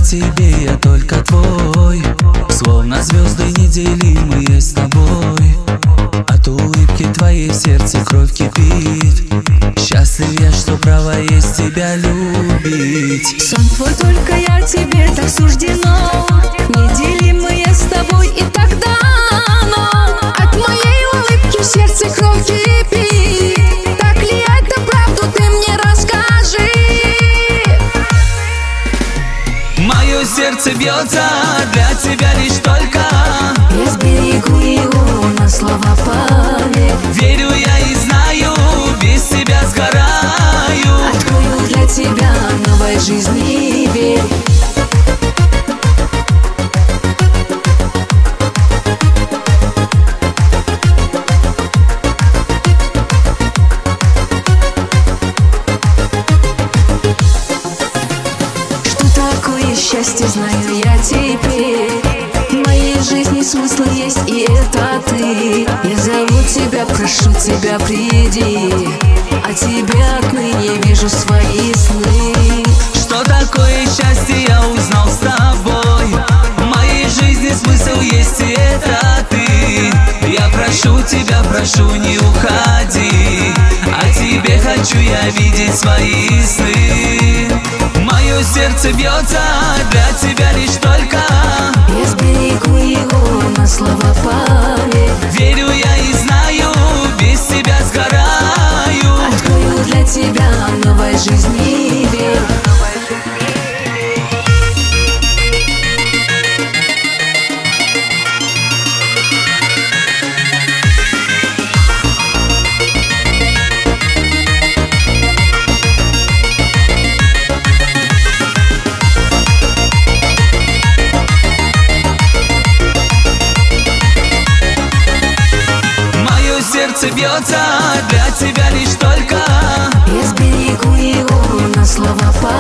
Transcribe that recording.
тебе я только твой. Словно звезды неделимые с тобой. От улыбки твоей в сердце кровь кипит. Счастлив я, что право есть тебя любить. Сон твой только я, тебе так суждено. Неделимые с тобой и так дано. От моей улыбки в сердце кровь кипит. Так ли это правду, ты мне расскажи. Мое сердце бьется для тебя лишь только. Я сберегу его на слова память. Верю я и знаю, без тебя сгораю. Открою для тебя новой жизни дверь. Счастье знаю я теперь. В моей жизни смысл есть, и это ты. Я зову тебя, прошу тебя, приди. А тебе отныне вижу свои сны. Что такое счастье, я узнал с тобой. В моей жизни смысл есть, и это ты. Я прошу тебя, прошу, не уходи. А тебе хочу я видеть свои сны. Мое сердце бьется для тебя лишь только. Я сберегу его на слова память. Верю я и знаю, без тебя сгораю. Открою для тебя новой жизни дверь. Сердце бьется для тебя лишь только. Я сберегу его на слова память.